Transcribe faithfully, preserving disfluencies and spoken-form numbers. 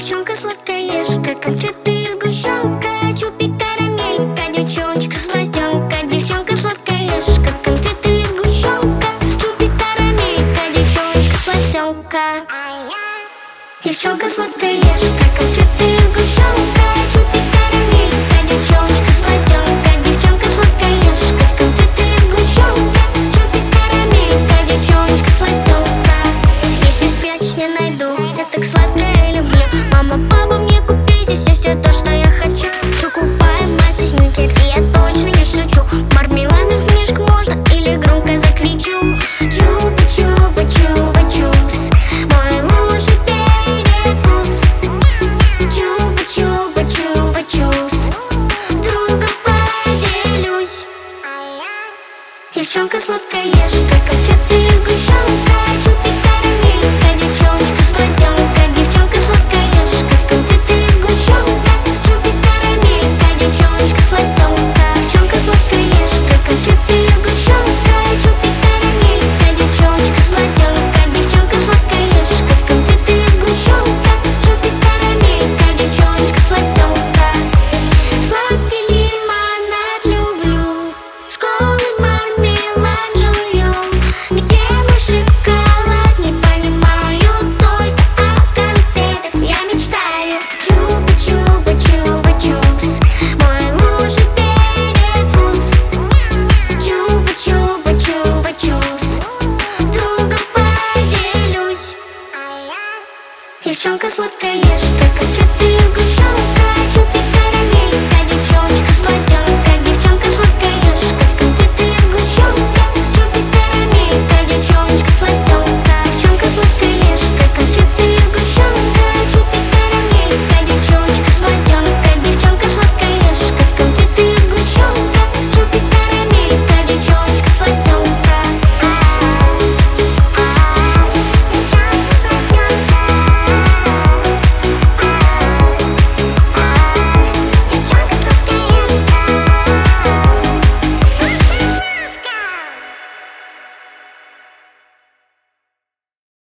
Девчонка сладкоежка, конфеты и сгущенка, чупик, карамелька, девчоночка сластенка. Девчонка сладкоежка, конфеты и сгущенка, чупик, карамелька, девчоночка сластенка. Девчонка сладкоежка, конфеты и сгущенка, чупик, карамелька, девчоночка сластенка. Девчонка сладкоежка, конфеты и сгущенка, чупик, карамелька, девчоночка сластенка. Если спрячь, я найду, я так сладкое люблю. Мама, папа, мне купите все, все то, что я хочу. Покупаем массы, сникерс, я точно не шучу. Мармеладных мишек можно или громко закричу. Чупа-чупа-чупа-чупс, мой лучший перекус. Чупа-чупа-чупа-чупс, с другом поделюсь. Девчонка сладкоежка, конфеты и сгущенка, чупик, карамелька, девчоночка сластенка. Девчонка сладкоежка, конфеты и сгущенка, чупик, карамелька, девчоночка сластенка. Девчонка сладкоежка, конфеты и сгущенка, чупик, карамелька, девчоночка сластенка. Девчонка сладкоежка, конфеты и сгущенка, чупик, карамелька, девчоночка сластенка. Сладкий лимонад люблю, с колой мармелад жую. Где мой шоколад, не понимаю, только о конфетах я мечтаю. Чупа-чупа-чупа-чупс, мой лучший перекус. Чупа-чупа-чупа-чупс, с другом поделюсь. Девчонка сладкоежка.